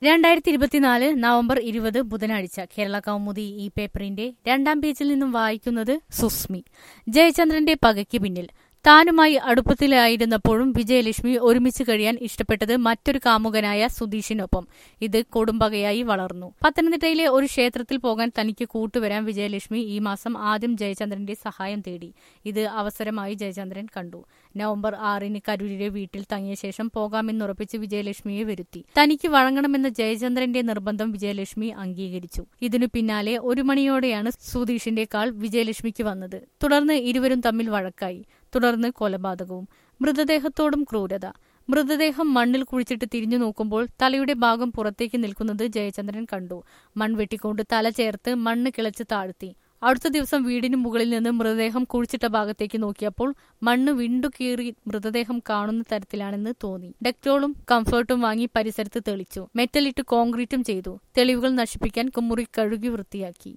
2024 November 20 ബുധനാഴ്ച കേരള കൗമുദി ഈ പേപ്പറിന്റെ 2ാം പേജിൽ നിന്നും വായിക്കുന്നത് സുസ്മി. ജയചന്ദ്രന്റെ പകയ്ക്ക് പിന്നിൽ. താനുമായി അടുപ്പത്തിലായിരുന്നപ്പോഴും വിജയലക്ഷ്മി ഒരുമിച്ച് കഴിയാൻ ഇഷ്ടപ്പെട്ടത് മറ്റൊരു കാമുകനായ സുധീഷിനൊപ്പം. ഇത് കൊടുമ്പകയായി വളർന്നു. പത്തനംതിട്ടയിലെ ഒരു ക്ഷേത്രത്തിൽ പോകാൻ തനിക്ക് കൂട്ടുവരാൻ വിജയലക്ഷ്മി ഈ മാസം ആദ്യം ജയചന്ദ്രന്റെ സഹായം തേടി. ഇത് അവസരമായി ജയചന്ദ്രൻ കണ്ടു. നവംബർ 6-ന് കരൂരിലെ വീട്ടിൽ തങ്ങിയ ശേഷം പോകാമെന്നുറപ്പിച്ച് വിജയലക്ഷ്മിയെ വരുത്തി. തനിക്ക് വഴങ്ങണമെന്ന ജയചന്ദ്രന്റെ നിർബന്ധം വിജയലക്ഷ്മി അംഗീകരിച്ചു. ഇതിനു പിന്നാലെ 1 മണിയോടെയാണ് സുധീഷിന്റെ കാൾ വിജയലക്ഷ്മിക്ക് വന്നത്. തുടർന്ന് ഇരുവരും തമ്മിൽ വഴക്കായി. തുടർന്ന് കൊലപാതകവും. മൃതദേഹത്തോടും ക്രൂരത. മൃതദേഹം മണ്ണിൽ കുഴിച്ചിട്ട് തിരിഞ്ഞു നോക്കുമ്പോൾ തലയുടെ ഭാഗം പുറത്തേക്ക് നിൽക്കുന്നത് ജയചന്ദ്രൻ കണ്ടു. മൺവെട്ടിക്കൊണ്ട് തല ചേർത്ത് മണ്ണ് കിളച്ച് താഴ്ത്തി. അടുത്ത ദിവസം വീടിന് മുകളിൽ നിന്ന് മൃതദേഹം കുഴിച്ചിട്ട ഭാഗത്തേക്ക് നോക്കിയപ്പോൾ മണ്ണ് വിണ്ടുകീറി മൃതദേഹം കാണുന്ന തരത്തിലാണെന്ന് തോന്നി. ഡെക്ടോളും കംഫർട്ടും വാങ്ങി പരിസരത്ത് തെളിച്ചു. മെറ്റലിട്ട് കോൺക്രീറ്റും ചെയ്തു. തെളിവുകൾ നശിപ്പിക്കാൻ കുമ്മുറി കഴുകി വൃത്തിയാക്കി.